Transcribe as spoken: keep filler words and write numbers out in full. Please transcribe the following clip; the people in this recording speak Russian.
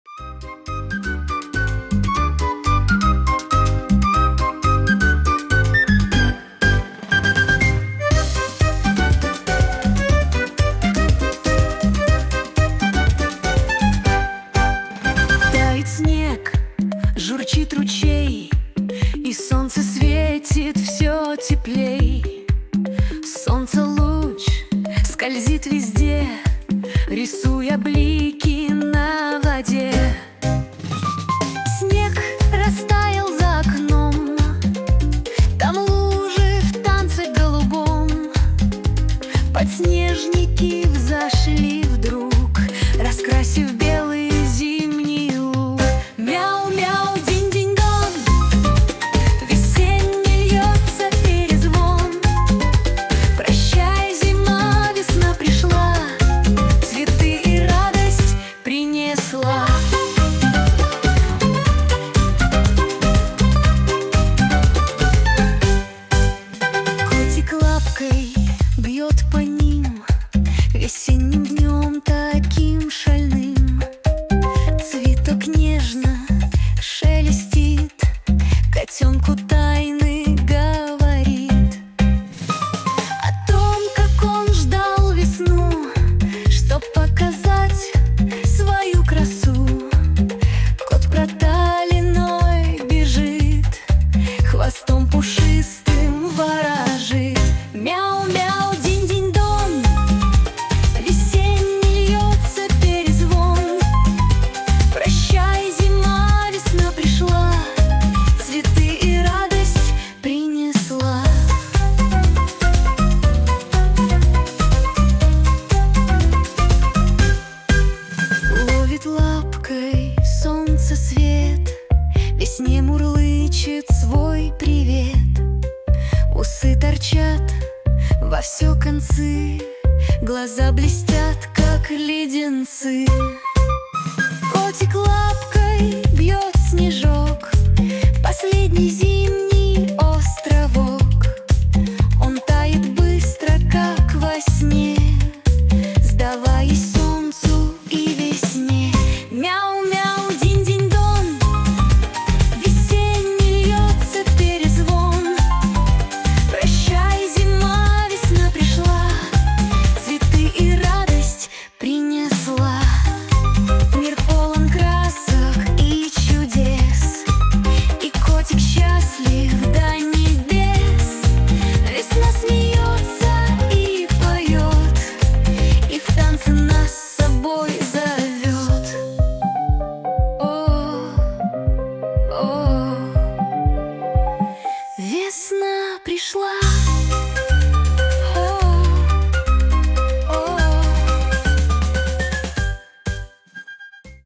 Тает снег, журчит ручей, и солнце светит все теплей. Солнце луч скользит везде, рисуя блики на воде. Снег растаял за окном, там лужи в танце голубом. Подснежники взошли вдруг, раскрасив белый зимний луг. Мяу-мяу, динь-динь-дон, весенний льется перезвон. Прощай, зима, весна пришла, цветы и радость принесла. Котик лапкой бьет по ним весенним днем таким шальным. Цветок нежно шелестит, котенку тайны говорит о том, как он ждал весну, чтоб показать свою красу. Кот проталиной бежит, хвостом пушистым ворожит. Мяу-мяу, динь-динь-дон, весенний льется перезвон. Прощай, зима, весна пришла, цветы и радость принесла. Ловит лапкой солнце свет, весне мурлычет свой привет. Усы торчат во все концы, глаза блестят, как леденцы. Котик лапкой бьет снежок, последний зимний островок. Он тает быстро, как во сне, сдаваясь солнцу и весне. Мяу-мяу, динь-динь-дон, весенний льется перезвон. Прощай, зима, весна пришла, цветы и радость принесла. Мир полон красок и чудес, и котик счастлив до небес. Весна смеется и поет, и в танце нас с собой зовет. О, о, весна пришла.